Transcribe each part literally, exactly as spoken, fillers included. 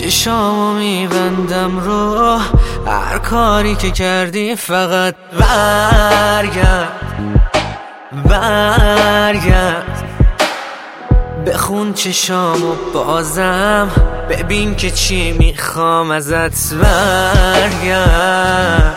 چشامو میبندم رو هر کاری که کردی، فقط برگرد برگرد بخون چشامو بازم، ببین که چی میخوام ازت. برگرد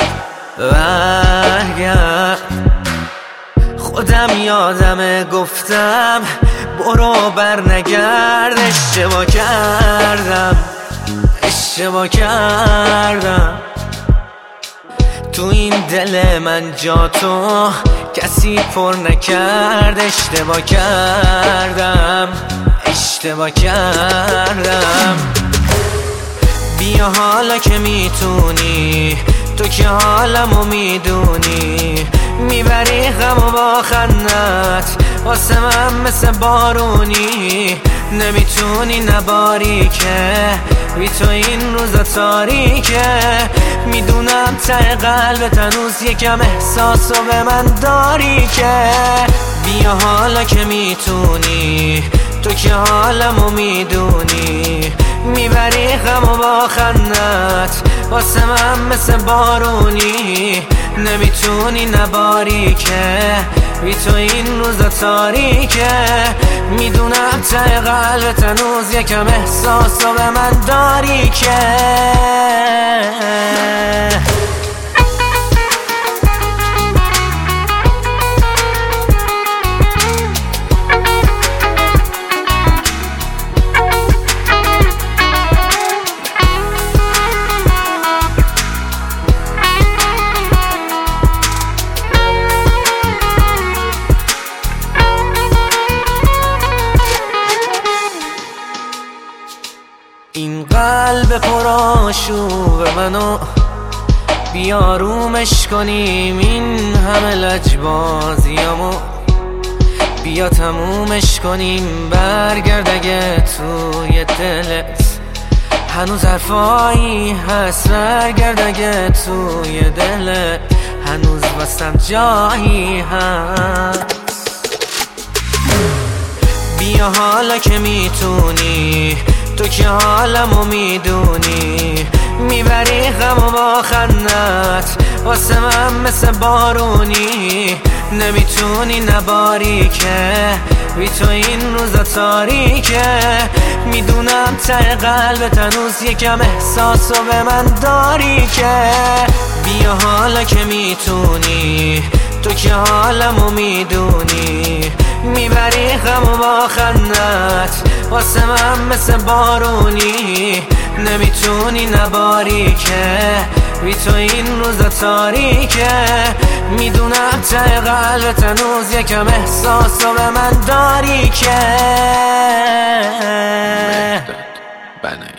برگرد خودم یادمه گفتم برو بر نگرد. اشتباه کردم اشتباه کردم تو این دل من جا تو کسی پر نکرد. اشتباه کردم اشتباه کردم بیا حالا که میتونی، تو که حالمو میدونی، میبری غمو با خندت واسه من مثل بارونی. نمیتونی نباری که بی تو این روزا تاریکه. میدونم ته قلبت هنوز یکم احساسو به من داری که بیا حالا که میتونی، تو که حالمو میدونی، میبری غمو با خندت واسه من مثل بارونی. نمیتونی نباری که بی تو این روزا تاریکه. میدونم ته قلبت هنوز یکم احساسو به من داری که این قلب پرآشوب منو بیارومش کنیم. این همه لجبازیامو بیا تمومش کنیم. برگرد اگه توی دلت هنوز حرفایی هست، برگرد اگه توی دلت هنوز واسم جایی هست. بیا حالا که میتونی، تو که حالمو میدونی، میبری غمو با خندت واسه من مثل بارونی. نمیتونی نباری که بی تو این روزا تاریکه. میدونم ته قلبت هنوز یکم احساسو به من داری که بیا حالا که میتونی، تو که حالمو میدونی، میبری غمو با خندت واسه من مثل بارونی. نمیتونی نباری که بی تو این روزا تاریکه. میدونم ته قلبت هنوز یکم احساسو به من داری که